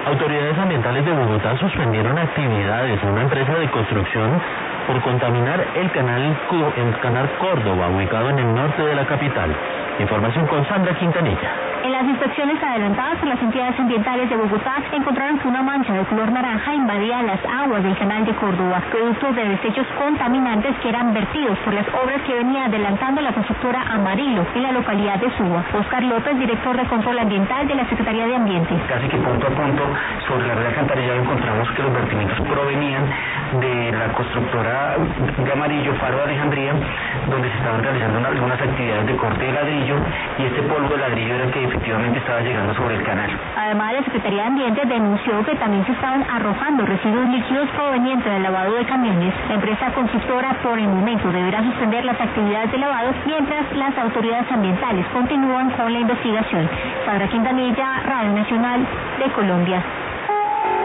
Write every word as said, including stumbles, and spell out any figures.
Autoridades ambientales de Bogotá suspendieron actividades en una empresa de construcción por contaminar el canal, el canal Córdoba, ubicado en el norte de la capital. Información con Sandra Quintanilla. En las inspecciones adelantadas por las entidades ambientales de Bogotá encontraron que una mancha de color naranja invadía las aguas del canal de Córdoba, producto de desechos contaminantes que eran vertidos por las obras que venía adelantando la constructora Amarillo en la localidad de Suba. Oscar López, director de Control Ambiental de la Secretaría de Ambiente. Casi que punto a punto sobre la red alcantarillada encontramos que los vertimientos provenían de la constructora de Amarillo, Faro de Alejandría, donde se estaban realizando algunas actividades de corte de ladrillo, y este polvo de ladrillo era que efectivamente estaba llegando sobre el canal. Además, la Secretaría de Ambiente denunció que también se estaban arrojando residuos líquidos provenientes del lavado de camiones. La empresa constructora por el momento deberá suspender las actividades de lavado mientras las autoridades ambientales continúan con la investigación. Sandra Quintanilla, Radio Nacional de Colombia.